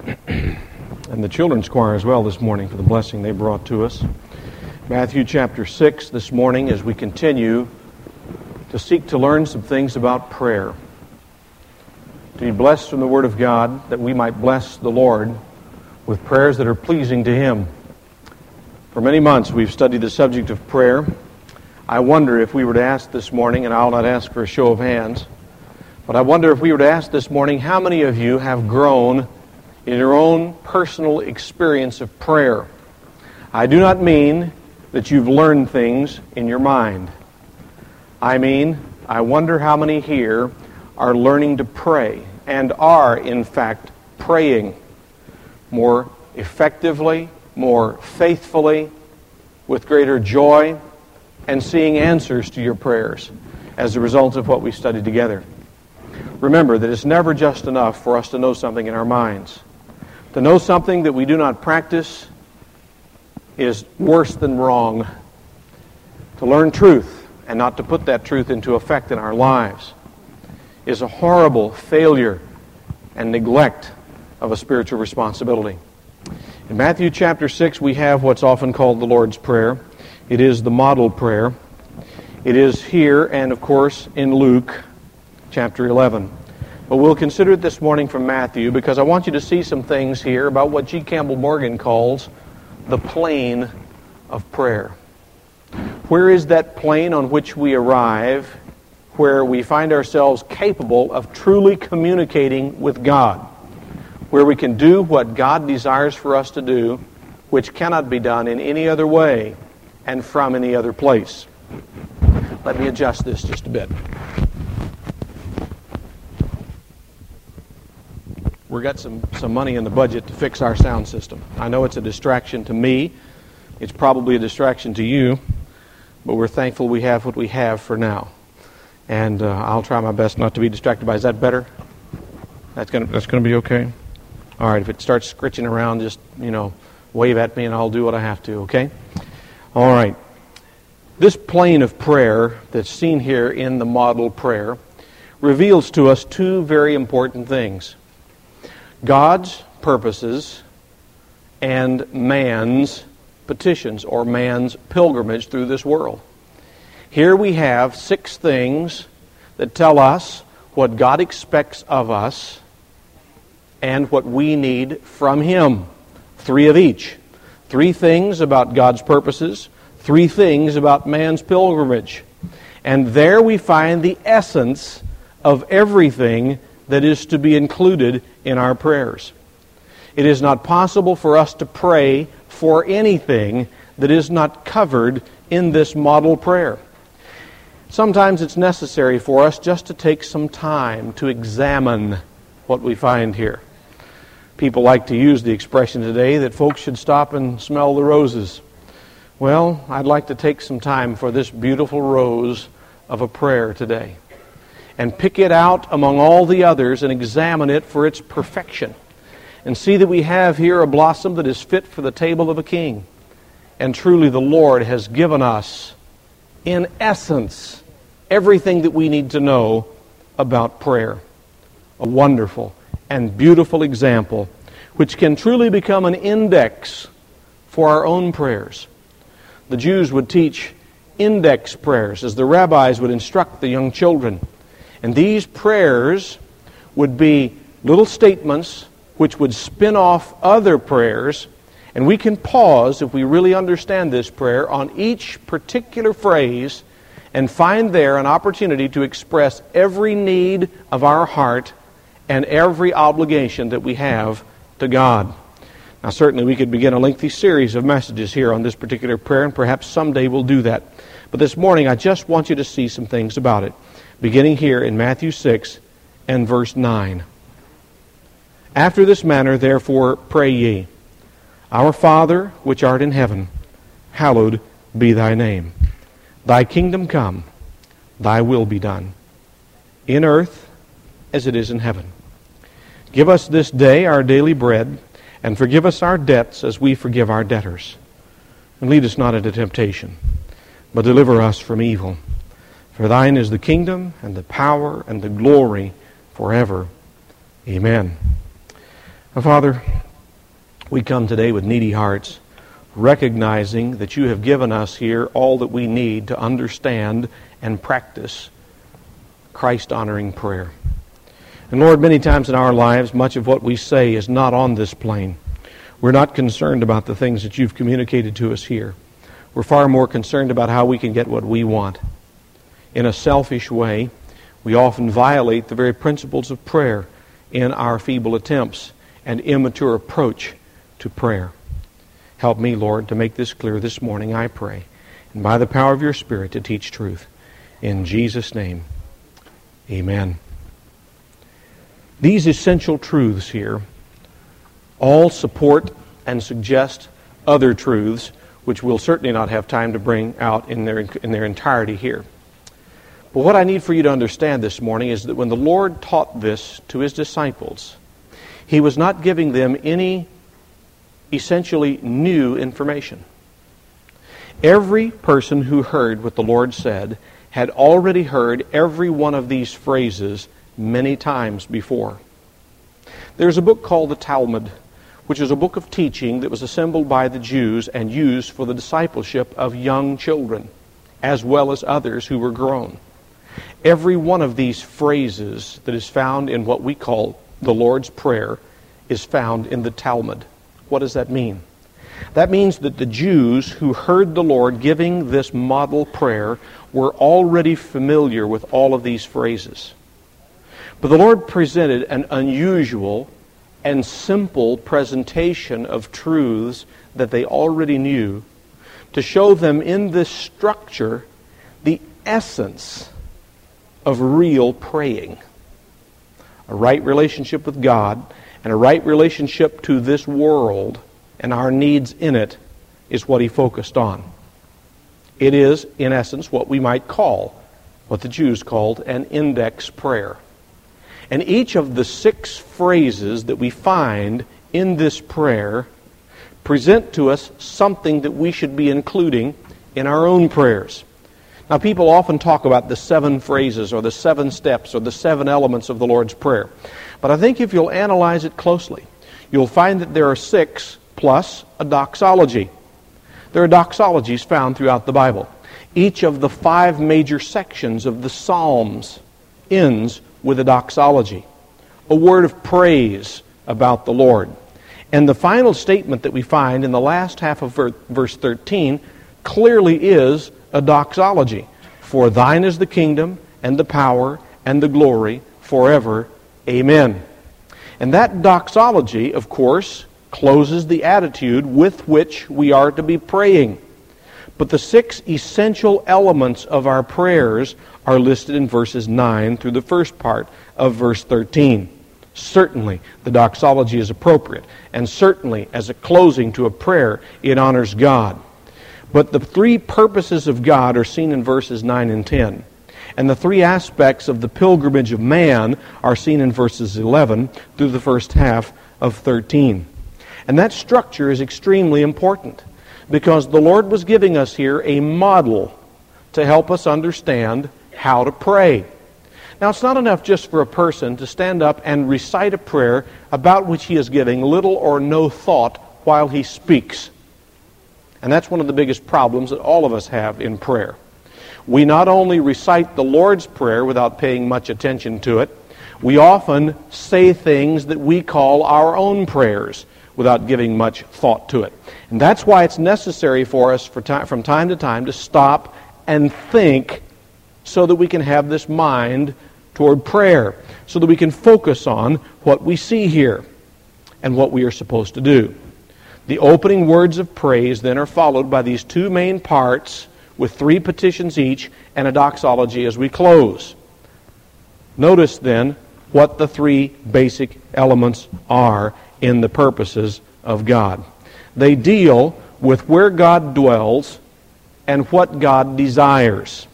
and the children's choir as well this morning for the blessing they brought to us. Matthew chapter 6 this morning as we continue to seek to learn some things about prayer. To be blessed from the Word of God, that we might bless the Lord with prayers that are pleasing to Him. For many months we've studied the subject of prayer. I wonder if we were to ask this morning, and I'll not ask for a show of hands, but I wonder if we were to ask this morning, how many of you have grown in your own personal experience of prayer? I do not mean that you've learned things in your mind. I mean, I wonder how many here are learning to pray and are, in fact, praying more effectively, more faithfully, with greater joy, and seeing answers to your prayers as a result of what we studied together. Remember that it's never just enough for us to know something in our minds. To know something that we do not practice is worse than wrong. To learn truth and not to put that truth into effect in our lives is a horrible failure and neglect of a spiritual responsibility. In Matthew chapter 6, we have what's often called the Lord's Prayer. It is the model prayer. It is here and, of course, in Luke chapter 11. But we'll consider it this morning from Matthew because I want you to see some things here about what G. Campbell Morgan calls the plane of prayer. Where is that plane on which we arrive, where we find ourselves capable of truly communicating with God, where we can do what God desires for us to do, which cannot be done in any other way and from any other place? Let me adjust this just a bit. We've got some money in the budget to fix our sound system. I know it's a distraction to me. It's probably a distraction to you, but we're thankful we have what we have for now. And I'll try my best not to be distracted by. Is that better? That's gonna be okay? All right, if it starts scritching around, just, wave at me and I'll do what I have to, okay? All right. This plane of prayer that's seen here in the model prayer reveals to us two very important things: God's purposes and man's petitions, or man's pilgrimage through this world. Here we have 6 things that tell us what God expects of us and what we need from Him. 3 of each. 3 things about God's purposes, 3 things about man's pilgrimage. And there we find the essence of everything that is to be included in our prayers. It is not possible for us to pray for anything that is not covered in this model prayer. Sometimes it's necessary for us just to take some time to examine what we find here. People like to use the expression today that folks should stop and smell the roses. Well, I'd like to take some time for this beautiful rose of a prayer today and pick it out among all the others and examine it for its perfection and see that we have here a blossom that is fit for the table of a king. And truly the Lord has given us, in essence, everything that we need to know about prayer. A wonderful and beautiful example which can truly become an index for our own prayers. The Jews would teach index prayers as the rabbis would instruct the young children. And these prayers would be little statements which would spin off other prayers, and we can pause, if we really understand this prayer, on each particular phrase and find there an opportunity to express every need of our heart and every obligation that we have to God. Now, certainly we could begin a lengthy series of messages here on this particular prayer, and perhaps someday we'll do that. But this morning, I just want you to see some things about it, beginning here in Matthew 6 and verse 9. After this manner, therefore, pray ye, Our Father, which art in heaven, hallowed be thy name. Thy kingdom come, thy will be done, in earth as it is in heaven. Give us this day our daily bread, and forgive us our debts as we forgive our debtors. And lead us not into temptation, but deliver us from evil. For thine is the kingdom, and the power, and the glory forever. Amen. Now, Father, We come today with needy hearts, recognizing that you have given us here all that we need to understand and practice Christ-honoring prayer. And Lord, many times in our lives, much of what we say is not on this plane. We're not concerned about the things that you've communicated to us here. We're far more concerned about how we can get what we want. In a selfish way, we often violate the very principles of prayer in our feeble attempts and immature approach to prayer. Help me, Lord, to make this clear this morning, I pray, and by the power of your Spirit to teach truth. In Jesus' name, amen. These essential truths here all support and suggest other truths, which we'll certainly not have time to bring out in their entirety here. But what I need for you to understand this morning is that when the Lord taught this to His disciples, He was not giving them any essentially new information. Every person who heard what the Lord said had already heard every one of these phrases many times before. There's a book called the Talmud, which is a book of teaching that was assembled by the Jews and used for the discipleship of young children, as well as others who were grown. Every one of these phrases that is found in what we call the Lord's Prayer is found in the Talmud. What does that mean? That means that the Jews who heard the Lord giving this model prayer were already familiar with all of these phrases. But the Lord presented an unusual and simple presentation of truths that they already knew to show them in this structure the essence of real praying. A right relationship with God and a right relationship to this world and our needs in it is what He focused on. It is, in essence, what we might call, what the Jews called, an index prayer. And each of the 6 phrases that we find in this prayer present to us something that we should be including in our own prayers. Now, people often talk about the 7 phrases or the 7 steps or the 7 elements of the Lord's Prayer. But I think if you'll analyze it closely, you'll find that there are 6 plus a doxology. There are doxologies found throughout the Bible. Each of the 5 major sections of the Psalms ends with a doxology, a word of praise about the Lord. And the final statement that we find in the last half of verse 13 clearly is a doxology. For thine is the kingdom and the power and the glory forever. Amen. And that doxology, of course, closes the attitude with which we are to be praying. But the 6 essential elements of our prayers are listed in verses 9 through the first part of verse 13. Certainly, the doxology is appropriate, and certainly, as a closing to a prayer, it honors God. But the 3 purposes of God are seen in verses 9 and 10. And the 3 aspects of the pilgrimage of man are seen in verses 11 through the first half of 13. And that structure is extremely important, because the Lord was giving us here a model to help us understand how to pray. Now, it's not enough just for a person to stand up and recite a prayer about which he is giving little or no thought while he speaks. And that's one of the biggest problems that all of us have in prayer. We not only recite the Lord's Prayer without paying much attention to it, we often say things that we call our own prayers without giving much thought to it. And that's why it's necessary for us from time to time to stop and think so that we can have this mind toward prayer, so that we can focus on what we see here and what we are supposed to do. The opening words of praise then are followed by these 2 main parts with 3 petitions each and a doxology as we close. Notice then what the 3 basic elements are in the purposes of God. They deal with where God dwells and what God desires.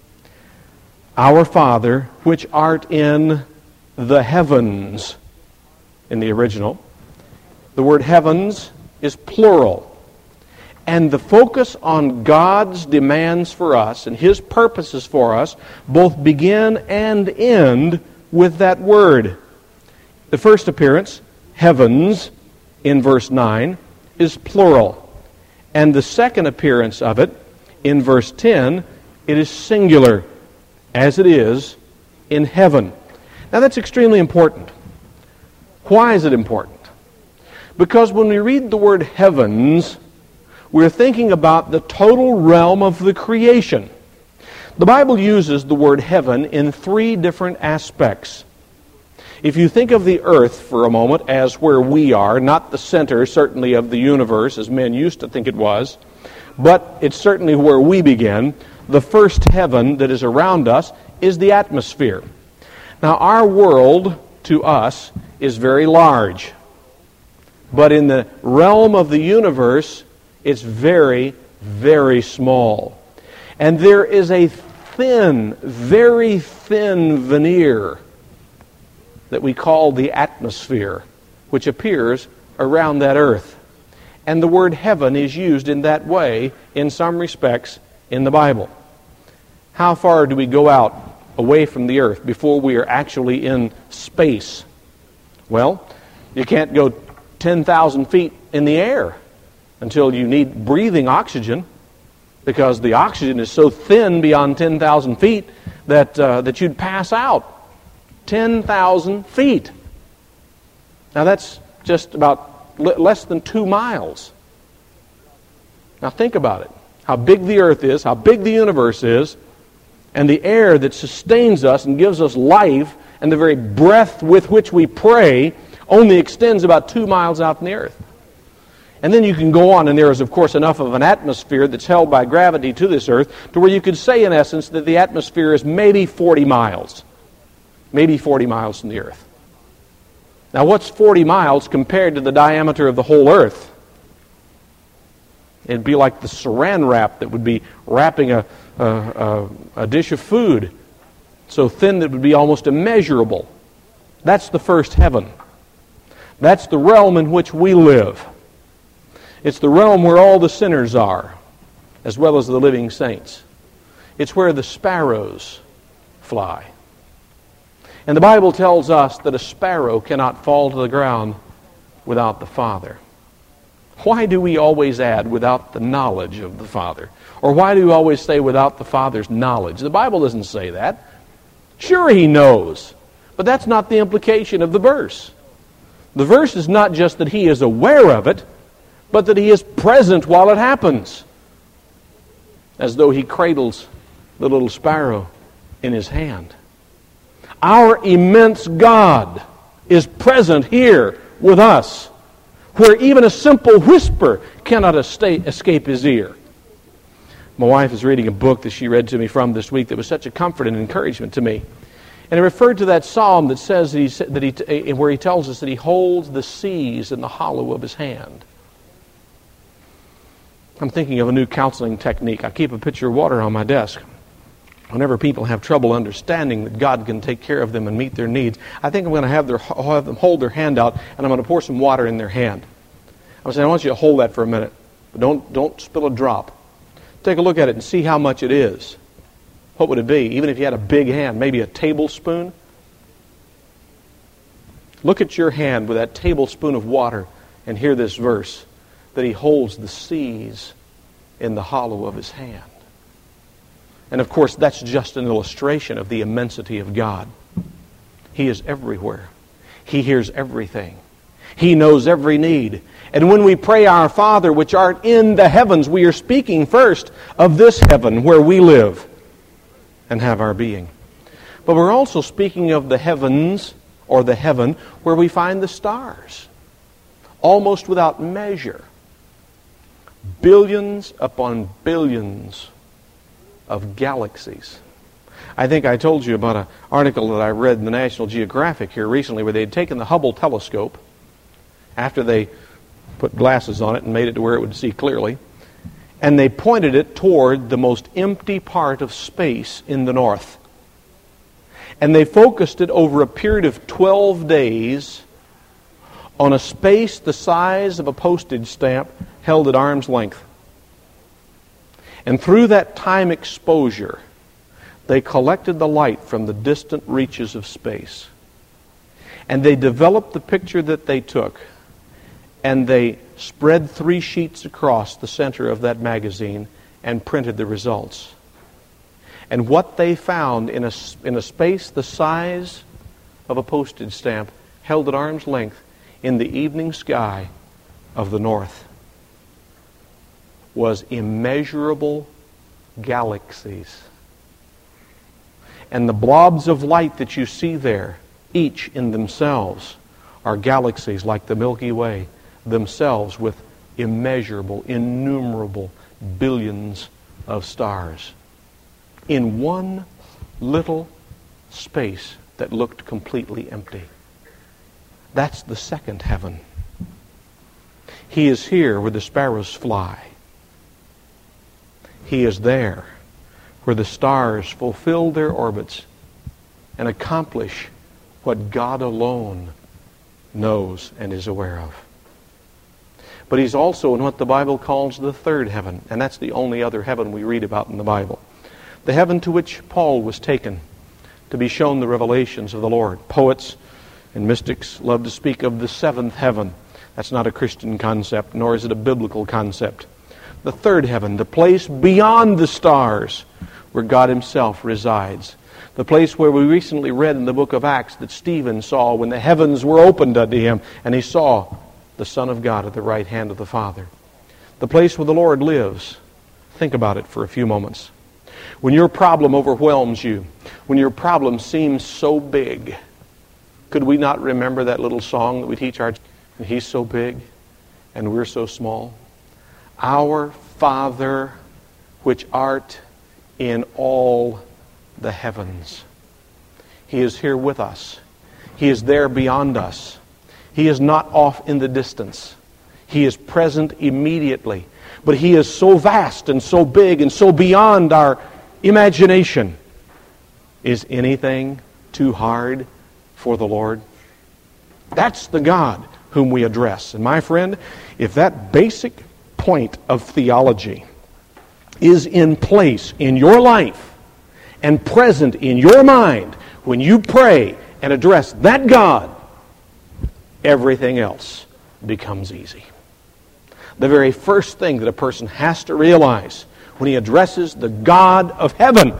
Our Father, which art in the heavens, in the original. The word heavens is plural. And the focus on God's demands for us and His purposes for us both begin and end with that word. The first appearance, heavens, in verse 9 is plural. And the second appearance of it, in verse 10, it is singular, as it is in heaven. Now that's extremely important. Why is it important? Because when we read the word heavens, we're thinking about the total realm of the creation. The Bible uses the word heaven in three different aspects. If you think of the earth for a moment as where we are, not the center, certainly, of the universe, as men used to think it was, but it's certainly where we begin, the first heaven that is around us is the atmosphere. Now, our world, to us, is very large. But in the realm of the universe, it's very, very small. And there is a thin, very thin veneer that we call the atmosphere, which appears around that earth. And the word heaven is used in that way, in some respects, in the Bible. How far do we go out away from the earth before we are actually in space? Well, you can't go 10,000 feet in the air until you need breathing oxygen, because the oxygen is so thin beyond 10,000 feet that you'd pass out. 10,000 feet. Now that's just about less than 2 miles. Now think about it. How big the earth is, how big the universe is, and the air that sustains us and gives us life, and the very breath with which we pray only extends about 2 miles out in the earth. And then you can go on, and there is, of course, enough of an atmosphere that's held by gravity to this earth to where you could say, in essence, that the atmosphere is maybe 40 miles. Maybe 40 miles from the earth. Now, what's 40 miles compared to the diameter of the whole earth? It'd be like the saran wrap that would be wrapping a dish of food, so thin that it would be almost immeasurable. That's the first heaven. That's the realm in which we live. It's the realm where all the sinners are, as well as the living saints. It's where the sparrows fly. And the Bible tells us that a sparrow cannot fall to the ground without the Father. Why do we always add without the knowledge of the Father? Or why do we always say without the Father's knowledge? The Bible doesn't say that. Sure, He knows, but that's not the implication of the verse. The verse is not just that He is aware of it, but that He is present while it happens, as though He cradles the little sparrow in His hand. Our immense God is present here with us, where even a simple whisper cannot escape His ear. My wife is reading a book that she read to me from this week that was such a comfort and encouragement to me. And it referred to that psalm that says where he tells us that He holds the seas in the hollow of His hand. I'm thinking of a new counseling technique. I keep a pitcher of water on my desk. Whenever people have trouble understanding that God can take care of them and meet their needs, I think I'm going to have them hold their hand out, and I'm going to pour some water in their hand. I'm saying, I want you to hold that for a minute, but don't spill a drop. Take a look at it and see how much it is. What would it be? Even if you had a big hand, maybe a tablespoon? Look at your hand with that tablespoon of water and hear this verse, that He holds the seas in the hollow of His hand. And of course, that's just an illustration of the immensity of God. He is everywhere. He hears everything. He knows every need. And when we pray, Our Father, which art in the heavens, we are speaking first of this heaven where we live and have our being. But we're also speaking of the heavens, or the heaven, where we find the stars, almost without measure. Billions upon billions of galaxies. I think I told you about an article that I read in the National Geographic here recently where they had taken the Hubble telescope after they put glasses on it and made it to where it would see clearly, and they pointed it toward the most empty part of space in the north. And they focused it over a period of 12 days on a space the size of a postage stamp held at arm's length. And through that time exposure, they collected the light from the distant reaches of space. And they developed the picture that they took. and they spread 3 sheets across the center of that magazine and printed the results. And what they found in a space the size of a postage stamp, held at arm's length in the evening sky of the north, was immeasurable galaxies. And the blobs of light that you see there, each in themselves, are galaxies like the Milky Way, themselves with immeasurable, innumerable billions of stars in one little space that looked completely empty. That's the second heaven. He is here where the sparrows fly. He is there where the stars fulfill their orbits and accomplish what God alone knows and is aware of. But He's also in what the Bible calls the third heaven, and that's the only other heaven we read about in the Bible. The heaven to which Paul was taken to be shown the revelations of the Lord. Poets and mystics love to speak of the seventh heaven. That's not a Christian concept, nor is it a biblical concept. The third heaven, the place beyond the stars where God Himself resides. The place where we recently read in the book of Acts that Stephen saw when the heavens were opened unto him and he saw the Son of God at the right hand of the Father. The place where the Lord lives. Think about it for a few moments. When your problem overwhelms you, when your problem seems so big, could we not remember that little song that we teach our children? He's so big and we're so small. Our Father which art in all the heavens. He is here with us. He is there beyond us. He is not off in the distance. He is present immediately. But He is so vast and so big and so beyond our imagination. Is anything too hard for the Lord? That's the God whom we address. And my friend, if that basic point of theology is in place in your life and present in your mind when you pray and address that God, everything else becomes easy. The very first thing that a person has to realize when he addresses the God of heaven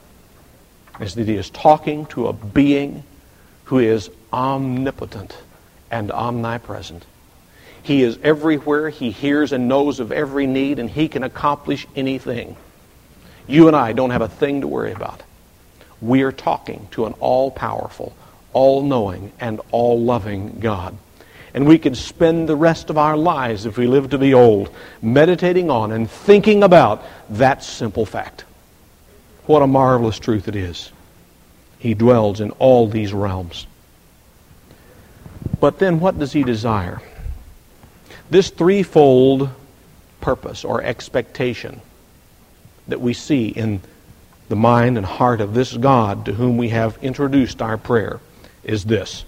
is that he is talking to a being who is omnipotent and omnipresent. He is everywhere. He hears and knows of every need, and He can accomplish anything. You and I don't have a thing to worry about. We are talking to an all-powerful, all-knowing, and all-loving God. And we could spend the rest of our lives, if we live to be old, meditating on and thinking about that simple fact. What a marvelous truth it is. He dwells in all these realms. But then what does He desire? This threefold purpose or expectation that we see in the mind and heart of this God to whom we have introduced our prayer is this.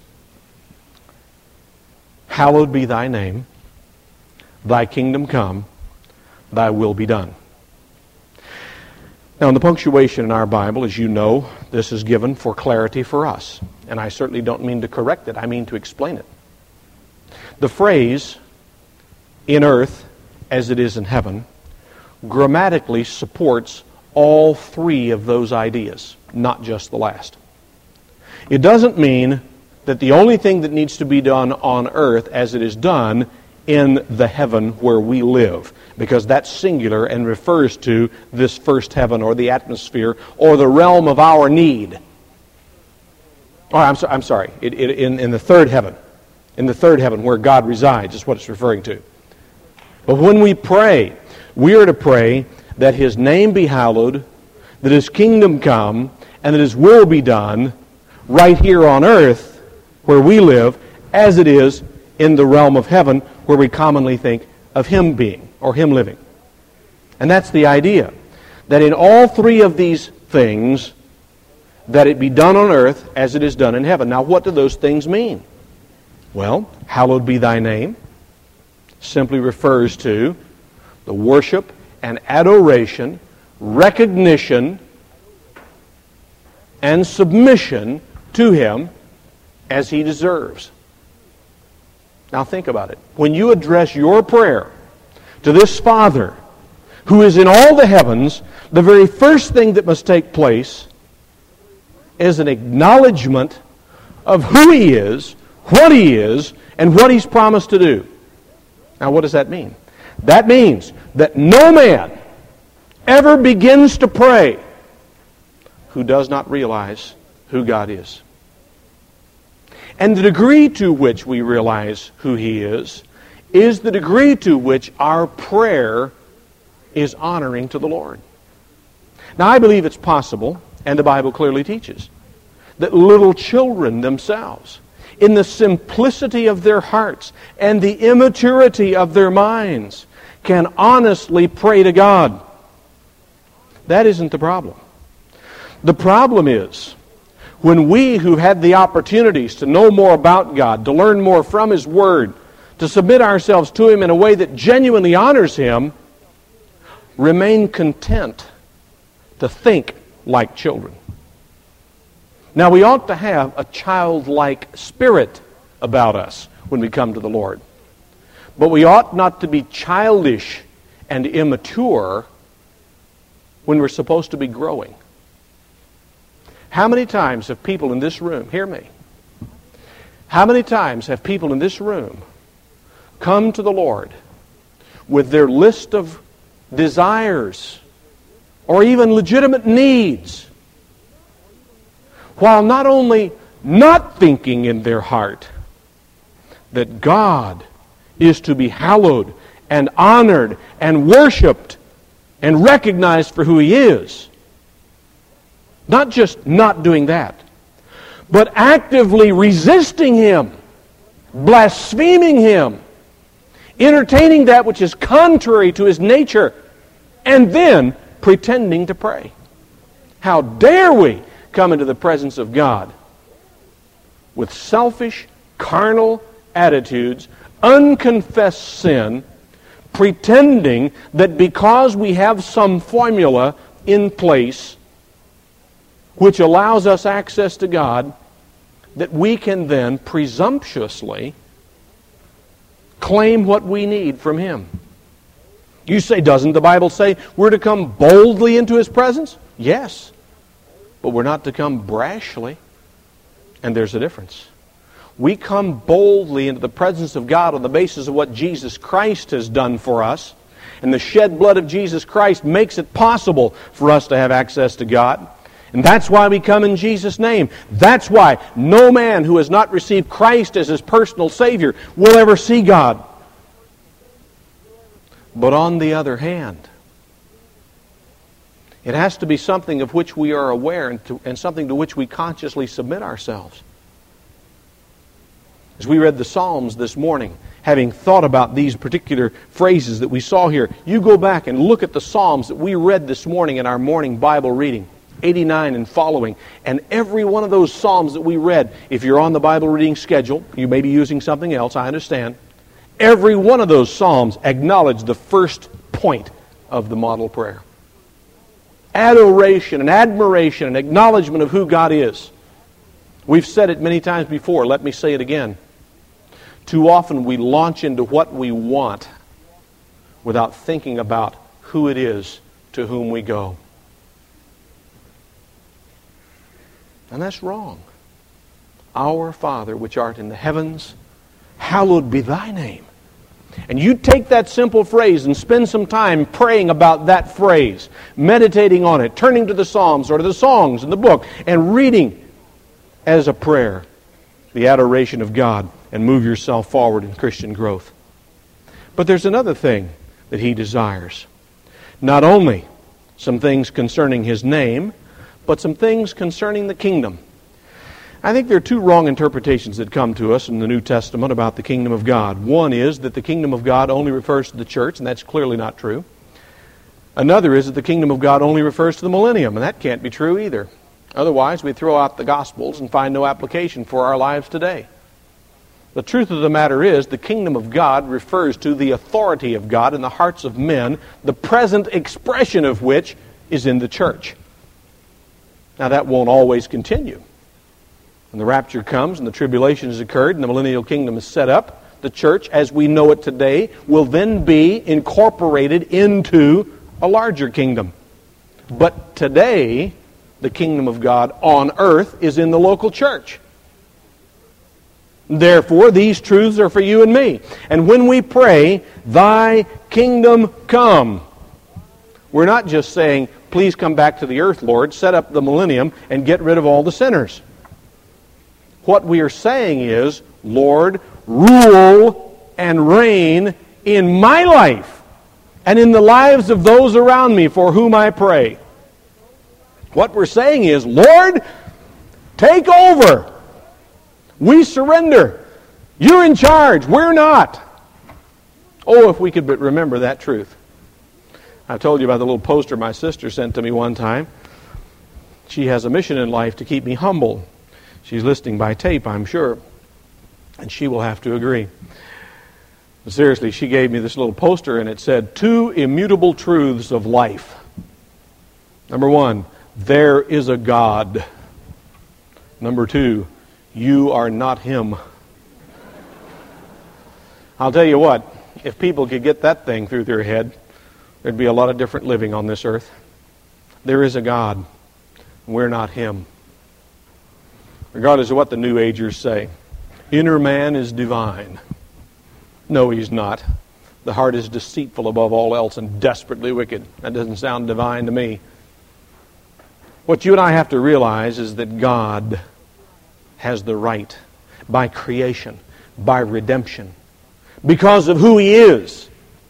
Hallowed be Thy name, Thy kingdom come, Thy will be done. Now in the punctuation in our Bible, as you know, this is given for clarity for us. And I certainly don't mean to correct it, I mean to explain it. The phrase, in earth as it is in heaven, grammatically supports all three of those ideas, not just the last. It doesn't mean that the only thing that needs to be done on earth as it is done in the heaven where we live, because that's singular and refers to this first heaven or the atmosphere or the realm of our need. Oh, I'm sorry. In the third heaven. In the third heaven where God resides is what it's referring to. But when we pray, we are to pray that His name be hallowed, that His kingdom come, and that His will be done right here on earth where we live as it is in the realm of heaven where we commonly think of Him being or Him living. And that's the idea, that in all three of these things, that it be done on earth as it is done in heaven. Now what do those things mean? Well, hallowed be Thy name simply refers to the worship and adoration, recognition, and submission to Him as He deserves. Now think about it. When you address your prayer to this Father who is in all the heavens, the very first thing that must take place is an acknowledgement of who He is, and what He's promised to do. Now what does that mean? That means that no man ever begins to pray who does not realize who God is. And the degree to which we realize who He is the degree to which our prayer is honoring to the Lord. Now I believe it's possible, and the Bible clearly teaches, that little children themselves, in the simplicity of their hearts and the immaturity of their minds, can honestly pray to God. That isn't the problem. The problem is when we who've had the opportunities to know more about God, to learn more from His Word, to submit ourselves to Him in a way that genuinely honors Him, remain content to think like children. Now, we ought to have a childlike spirit about us when we come to the Lord. But we ought not to be childish and immature when we're supposed to be growing. How many times have people in this room, hear me, how many times have people in this room come to the Lord with their list of desires or even legitimate needs, while not only not thinking in their heart that God is to be hallowed and honored and worshiped and recognized for who He is. Not just not doing that, but actively resisting Him, blaspheming Him, entertaining that which is contrary to His nature, and then pretending to pray. How dare we come into the presence of God with selfish, carnal attitudes, unconfessed sin, pretending that because we have some formula in place which allows us access to God, that we can then presumptuously claim what we need from Him. You say, doesn't the Bible say we're to come boldly into His presence? Yes, but we're not to come brashly, and there's a difference. We come boldly into the presence of God on the basis of what Jesus Christ has done for us, and the shed blood of Jesus Christ makes it possible for us to have access to God. And that's why we come in Jesus' name. That's why no man who has not received Christ as his personal Savior will ever see God. But on the other hand, it has to be something of which we are aware and something to which we consciously submit ourselves. As we read the Psalms this morning, having thought about these particular phrases that we saw here, you go back and look at the Psalms that we read this morning in our morning Bible reading, 89 and following, and every one of those Psalms that we read, if you're on the Bible reading schedule, you may be using something else, I understand, every one of those Psalms acknowledge the first point of the model prayer. Adoration and admiration and acknowledgement of who God is. We've said it many times before, let me say it again. Too often we launch into what we want without thinking about who it is to whom we go. And that's wrong. Our Father which art in the heavens, hallowed be Thy name. And you take that simple phrase and spend some time praying about that phrase, meditating on it, turning to the Psalms or to the songs in the book, and reading as a prayer the adoration of God, and move yourself forward in Christian growth. But there's another thing that He desires. Not only some things concerning His name, but some things concerning the kingdom. I think there are two wrong interpretations that come to us in the New Testament about the kingdom of God. One is that the kingdom of God only refers to the church, and that's clearly not true. Another is that the kingdom of God only refers to the millennium, and that can't be true either. Otherwise, we throw out the Gospels and find no application for our lives today. The truth of the matter is, the kingdom of God refers to the authority of God in the hearts of men, the present expression of which is in the church. Now, that won't always continue. When the rapture comes and the tribulation has occurred and the millennial kingdom is set up, the church as we know it today, will then be incorporated into a larger kingdom. But today, the kingdom of God on earth is in the local church. Therefore, these truths are for you and me. And when we pray, Thy kingdom come, we're not just saying, please come back to the earth, Lord, set up the millennium, and get rid of all the sinners. What we are saying is, Lord, rule and reign in my life and in the lives of those around me for whom I pray. What we're saying is, Lord, take over. We surrender. You're in charge. We're not. Oh, if we could but remember that truth. I told you about the little poster my sister sent to me one time. She has a mission in life to keep me humble. She's listening by tape, I'm sure. And she will have to agree. But seriously, she gave me this little poster and it said, 2 immutable truths of life. Number 1, there is a God. Number 2, you are not Him. I'll tell you what, if people could get that thing through their head, there'd be a lot of different living on this earth. There is a God. We're not Him. Regardless of what the New Agers say, inner man is divine. No, he's not. The heart is deceitful above all else and desperately wicked. That doesn't sound divine to me. What you and I have to realize is that God has the right, by creation, by redemption, because of who He is.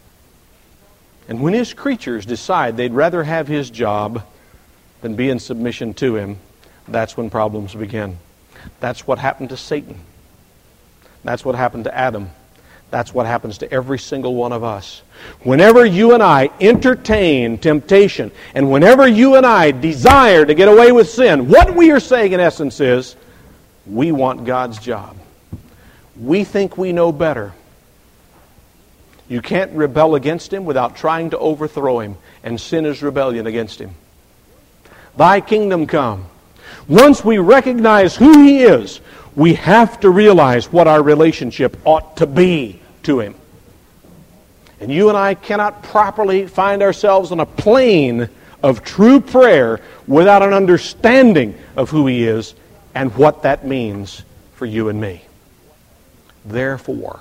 And when His creatures decide they'd rather have His job than be in submission to Him, that's when problems begin. That's what happened to Satan. That's what happened to Adam. That's what happens to every single one of us. Whenever you and I entertain temptation, and whenever you and I desire to get away with sin, what we are saying in essence is, we want God's job. We think we know better. You can't rebel against Him without trying to overthrow Him, and sin is rebellion against Him. Thy kingdom come. Once we recognize who He is, we have to realize what our relationship ought to be to Him. And you and I cannot properly find ourselves on a plane of true prayer without an understanding of who He is and what that means for you and me. Therefore,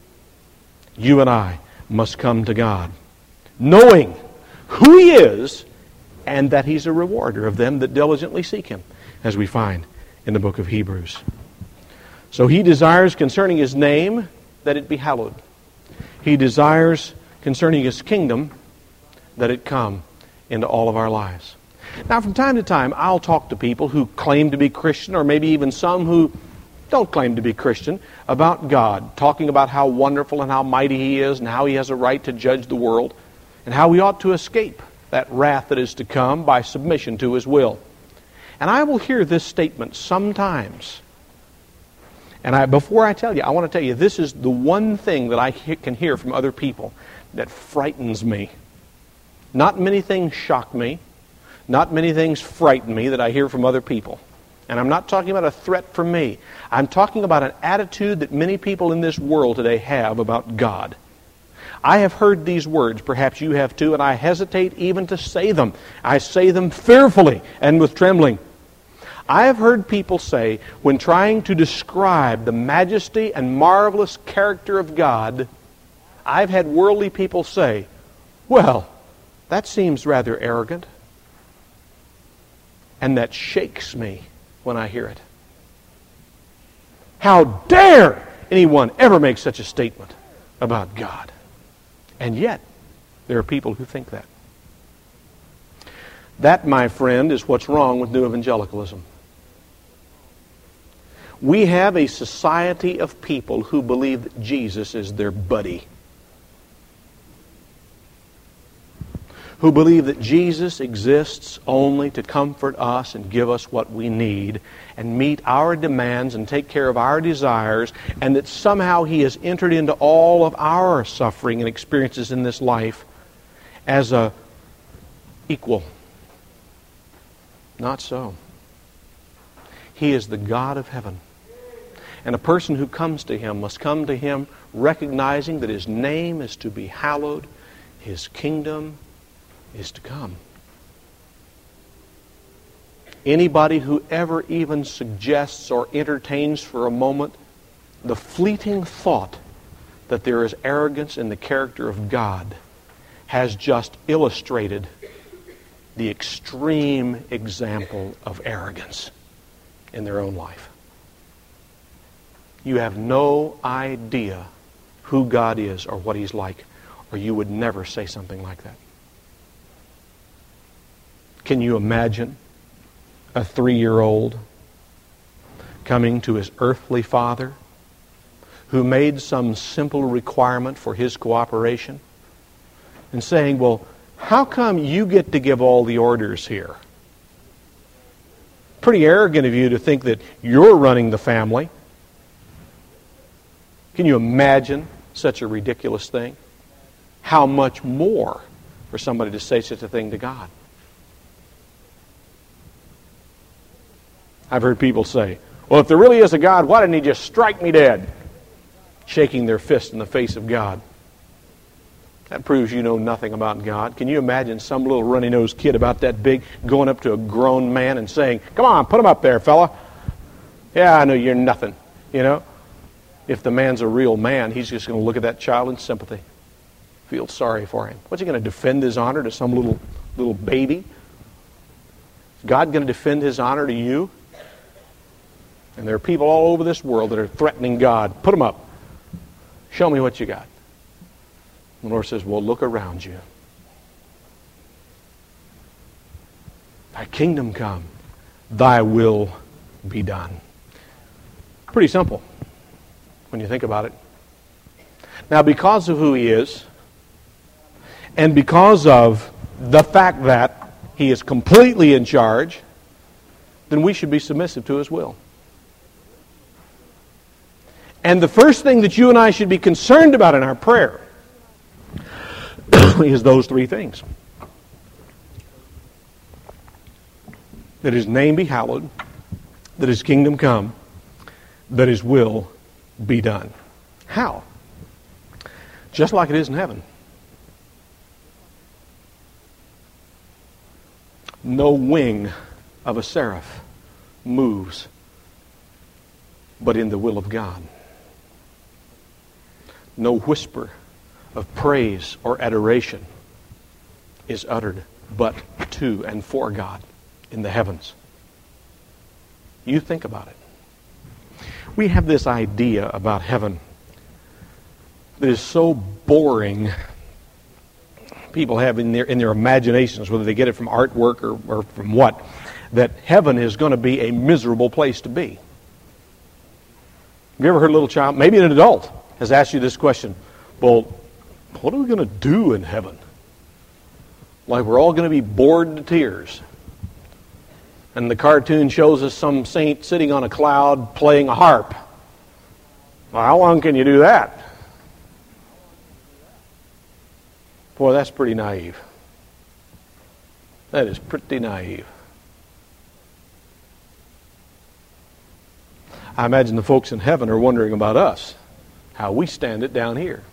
you and I must come to God, knowing who He is and that He's a rewarder of them that diligently seek Him, as we find in the book of Hebrews. So He desires concerning His name that it be hallowed. He desires concerning His kingdom that it come into all of our lives. Now, from time to time, I'll talk to people who claim to be Christian, or maybe even some who don't claim to be Christian, about God, talking about how wonderful and how mighty He is, and how He has a right to judge the world, and how we ought to escape that wrath that is to come by submission to His will. And I will hear this statement sometimes. And before I tell you, I want to tell you, this is the one thing that I can hear from other people that frightens me. Not many things shock me. Not many things frighten me that I hear from other people. And I'm not talking about a threat from me. I'm talking about an attitude that many people in this world today have about God. I have heard these words, perhaps you have too, and I hesitate even to say them. I say them fearfully and with trembling. I have heard people say, when trying to describe the majesty and marvelous character of God, I've had worldly people say, well, that seems rather arrogant. And that shakes me when I hear it. How dare anyone ever make such a statement about God? And yet, there are people who think that. That, my friend, is what's wrong with New Evangelicalism. We have a society of people who believe that Jesus is their buddy. Who believe that Jesus exists only to comfort us and give us what we need and meet our demands and take care of our desires, and that somehow He has entered into all of our suffering and experiences in this life as a equal. Not so. He is the God of heaven. And a person who comes to Him must come to Him recognizing that His name is to be hallowed, His kingdom is to come. Anybody who ever even suggests or entertains for a moment the fleeting thought that there is arrogance in the character of God has just illustrated the extreme example of arrogance in their own life. You have no idea who God is or what He's like, or you would never say something like that. Can you imagine a 3-year-old coming to his earthly father who made some simple requirement for his cooperation and saying, well, how come you get to give all the orders here? Pretty arrogant of you to think that you're running the family. Can you imagine such a ridiculous thing? How much more for somebody to say such a thing to God? I've heard people say, well, if there really is a God, why didn't He just strike me dead? Shaking their fist in the face of God. That proves you know nothing about God. Can you imagine some little runny-nosed kid about that big going up to a grown man and saying, come on, put him up there, fella. Yeah, I know you're nothing. You know, if the man's a real man, he's just going to look at that child in sympathy. Feel sorry for him. What's he going to defend his honor to some little baby? Is God going to defend His honor to you? And there are people all over this world that are threatening God. Put them up. Show me what you got. The Lord says, well, look around you. Thy kingdom come. Thy will be done. Pretty simple when you think about it. Now, because of who He is, and because of the fact that He is completely in charge, then we should be submissive to His will. And the first thing that you and I should be concerned about in our prayer is those 3 things. That His name be hallowed, that His kingdom come, that His will be done. How? Just like it is in heaven. No wing of a seraph moves but in the will of God. No whisper of praise or adoration is uttered but to and for God in the heavens. You think about it. We have this idea about heaven that is so boring. People have in their imaginations, whether they get it from artwork or from what, that heaven is going to be a miserable place to be. Have you ever heard a little child, maybe an adult, has asked you this question? Well, what are we going to do in heaven? Like we're all going to be bored to tears. And the cartoon shows us some saint sitting on a cloud playing a harp. Well, how long can you do that? Boy, that's pretty naive. That is pretty naive. I imagine the folks in heaven are wondering about us, how we stand it down here.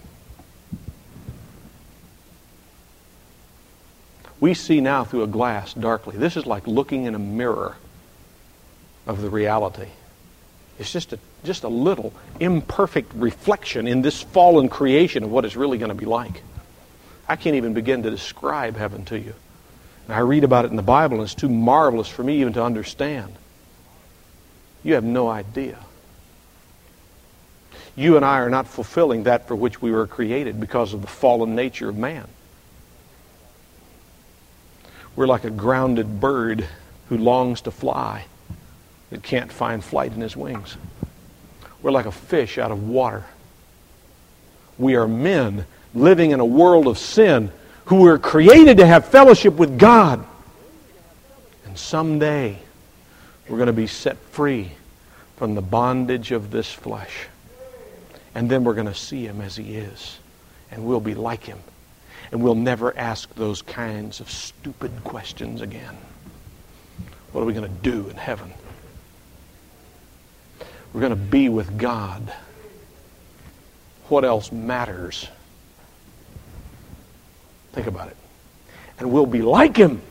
We see now through a glass darkly. This is like looking in a mirror of the reality. It's just a little imperfect reflection in this fallen creation of what it's really going to be like. I can't even begin to describe heaven to you. And I read about it in the Bible, and it's too marvelous for me even to understand. You have no idea. You and I are not fulfilling that for which we were created because of the fallen nature of man. We're like a grounded bird who longs to fly that can't find flight in his wings. We're like a fish out of water. We are men living in a world of sin who were created to have fellowship with God. And someday we're going to be set free from the bondage of this flesh. And then we're going to see Him as He is. And we'll be like Him. And we'll never ask those kinds of stupid questions again. What are we going to do in heaven? We're going to be with God. What else matters? Think about it. And we'll be like Him.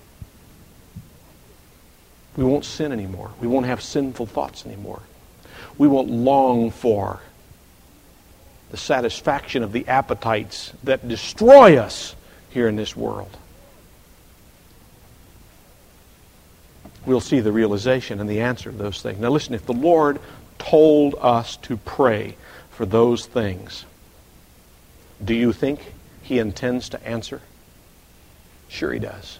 We won't sin anymore. We won't have sinful thoughts anymore. We won't long for the satisfaction of the appetites that destroy us here in this world. We'll see the realization and the answer of those things. Now listen, if the Lord told us to pray for those things, do you think He intends to answer? Sure He does.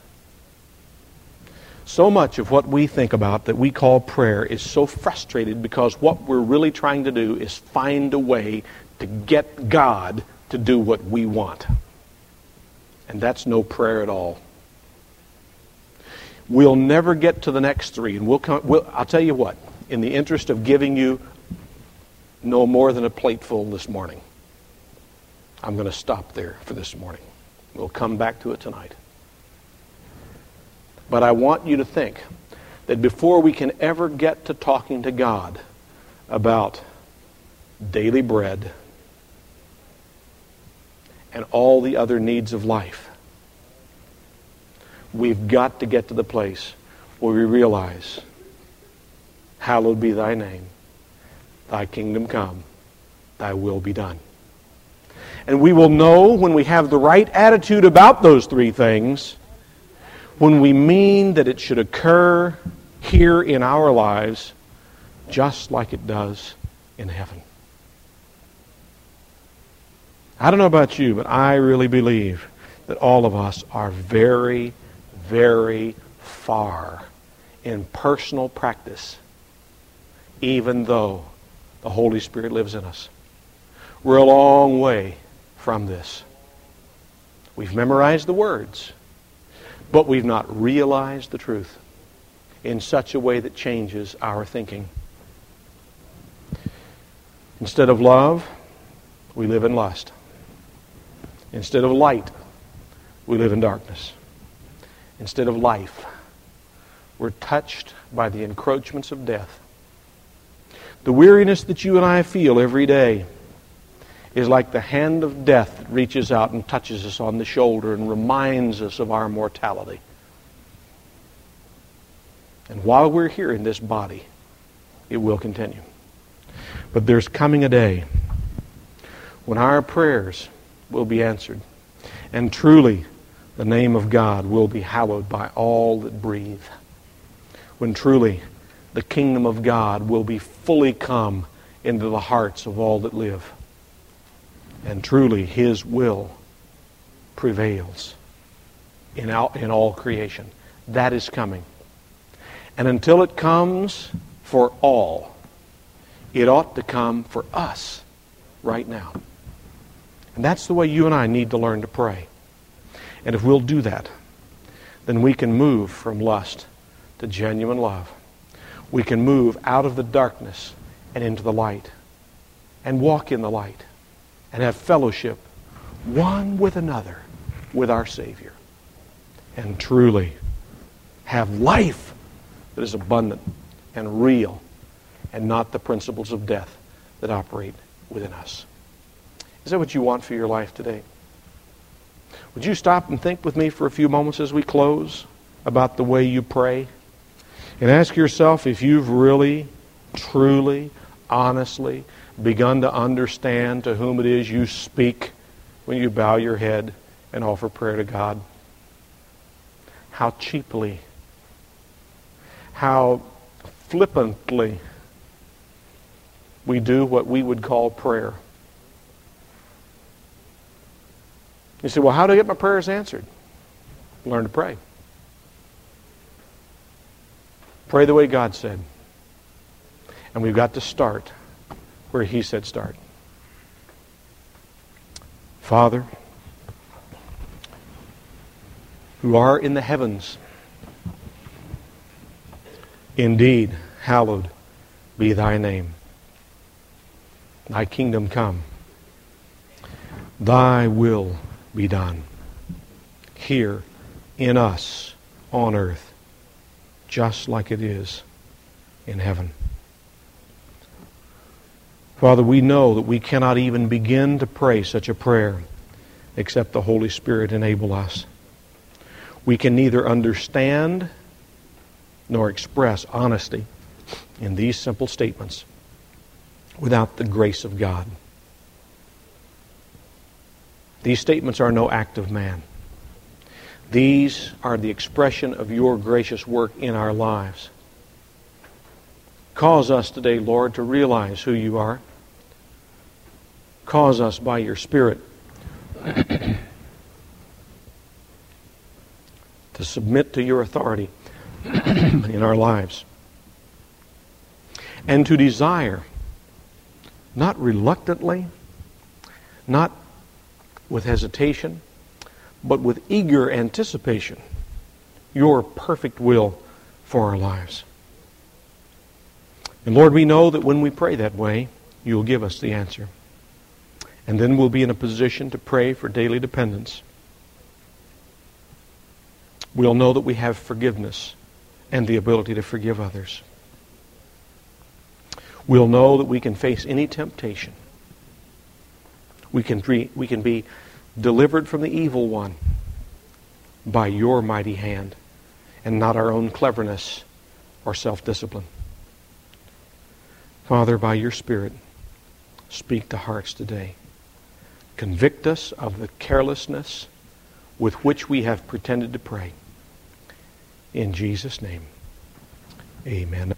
So much of what we think about that we call prayer is so frustrated because what we're really trying to do is find a way to get God to do what we want. And that's no prayer at all. We'll never get to the next three. And I'll tell you what, in the interest of giving you no more than a plateful this morning, I'm going to stop there for this morning. We'll come back to it tonight. But I want you to think that before we can ever get to talking to God about daily bread and all the other needs of life, we've got to get to the place where we realize, hallowed be thy name, thy kingdom come, thy will be done. And we will know when we have the right attitude about those three things, when we mean that it should occur here in our lives just like it does in heaven. I don't know about you, but I really believe that all of us are very, very far in personal practice, even though the Holy Spirit lives in us. We're a long way from this. We've memorized the words, but we've not realized the truth in such a way that changes our thinking. Instead of love, we live in lust. Instead of light, we live in darkness. Instead of life, we're touched by the encroachments of death. The weariness that you and I feel every day is like the hand of death that reaches out and touches us on the shoulder and reminds us of our mortality. And while we're here in this body, it will continue. But there's coming a day when our prayers will be answered, and truly the name of God will be hallowed by all that breathe. When truly the kingdom of God will be fully come into the hearts of all that live. And truly His will prevails in all creation. That is coming. And until it comes for all, it ought to come for us right now. And that's the way you and I need to learn to pray. And if we'll do that, then we can move from lust to genuine love. We can move out of the darkness and into the light and walk in the light and have fellowship one with another with our Savior, and truly have life that is abundant and real and not the principles of death that operate within us. Is that what you want for your life today? Would you stop and think with me for a few moments as we close about the way you pray? And ask yourself if you've really, truly, honestly begun to understand to whom it is you speak when you bow your head and offer prayer to God. How cheaply, how flippantly we do what we would call prayer. You say, well, how do I get my prayers answered? Learn to pray. Pray the way God said. And we've got to start where He said start. Father, who art in the heavens, indeed, hallowed be thy name. Thy kingdom come. Thy will be done. Here in us on earth, just like it is in heaven. Father, we know that we cannot even begin to pray such a prayer except the Holy Spirit enable us. We can neither understand nor express honesty in these simple statements without the grace of God. These statements are no act of man. These are the expression of your gracious work in our lives. Cause us today, Lord, to realize who you are. Cause us by your Spirit to submit to your authority in our lives. And to desire, not reluctantly, not with hesitation, but with eager anticipation, your perfect will for our lives. And Lord, we know that when we pray that way, you'll give us the answer. And then we'll be in a position to pray for daily dependence. We'll know that we have forgiveness and the ability to forgive others. We'll know that we can face any temptation. We can be delivered from the evil one by your mighty hand and not our own cleverness or self-discipline. Father, by your Spirit, speak to hearts today. Convict us of the carelessness with which we have pretended to pray. In Jesus' name, amen.